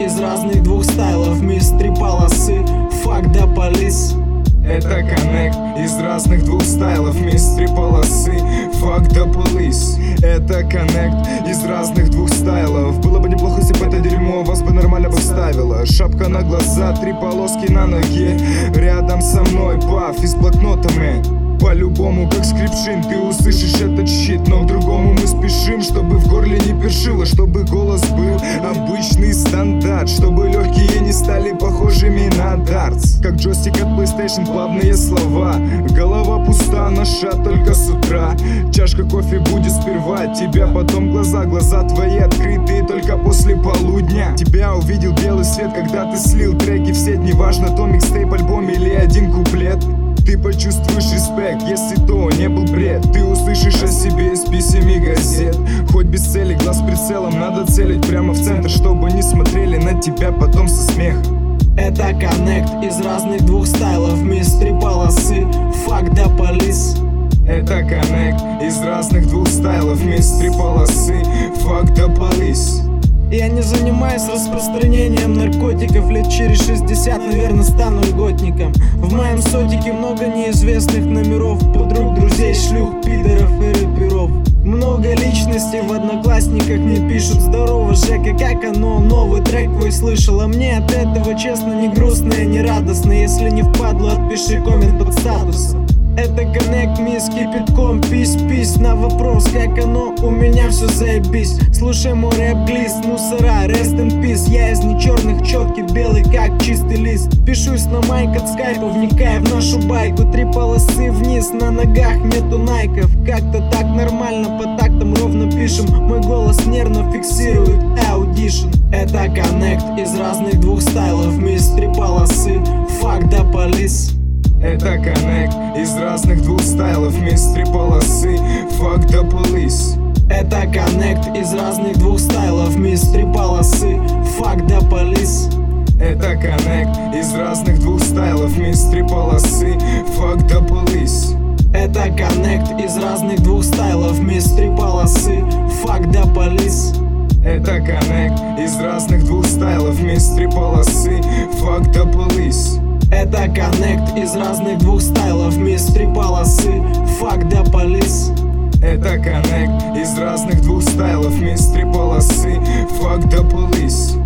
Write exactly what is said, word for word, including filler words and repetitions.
из разных двух стайлов, мисс три полосы, fuck the police. Это коннект из разных двух стайлов, мисс три полосы, fuck the police. Это коннект из разных двух стайлов. Было бы неплохо, если бы это дерьмо вас бы нормально бы вставило. Шапка на глаза, три полоски на ноге. Рядом со мной паф из блокнота, мэн. По-любому, как скрипшин, ты услышишь этот щит. Но к другому мы спешим, чтобы в горле не першило, чтобы голос был обычный стандарт, чтобы легкие не стали похожими на дартс. Как джойстик от PlayStation, плавные слова. Голова пуста, наша только с утра. Чашка кофе будет сперва тебя, потом глаза, глаза твои открытые только после полудня. Тебя увидел белый свет, когда ты слил треки в сеть. Неважно, то микстейп, альбом или один куплет. Ты почувствуешь респект, если то не был бред. Ты услышишь о себе из писем и газет. Хоть без цели, глаз прицелом, надо целить прямо в центр, чтобы не смотрели на тебя потом со смехом. Это коннект из разных двух стайлов, мисс три полосы, fuck the police. Это коннект из разных двух стайлов, мисс три полосы, fuck the police. Я не занимаюсь распространением наркотиков. Лет через шестьдесят, наверное, стану льготником. В моем сотике много неизвестных номеров, подруг, друзей, шлюх, пидоров и рэперов. Много личностей в одноклассниках мне пишут: здорово, Жека, как оно? Новый трек твой слышал. А мне от этого, честно, не грустно и не радостно. Если не впадло, отпиши коммент под статусом. Это коннект, мисс кипятком, пись-пись. На вопрос, как оно, у меня все заебись. Слушай мой рэп-глист, мусора, rest in peace. Я из не черных, четкий, белый, как чистый лист. Пишусь на майк от скайпа, вникая в нашу байку. Три полосы вниз, на ногах нету найков. Как-то так нормально, по тактам ровно пишем. Мой голос нервно фиксирует аудишн. Это коннект из разных двух стайлов, мисс три полосы, fuck the police. Это коннект из разных двух стайлов, мисс три полосы, fuck the police. Это коннект из разных двух стайлов, мисс три полосы, fuck the police. Это коннект из разных двух стайлов, мисс три полосы, fuck the police. Это коннект из разных двух стайлов, мисс три полосы, fuck the police. Это коннект из разных двух стайлов, мисс три полосы, fuck the police. Это коннект из разных двух стайлов, мисс три полосы, fuck the police. Это коннект из разных двух стайлов, мисс три полосы, fuck the police.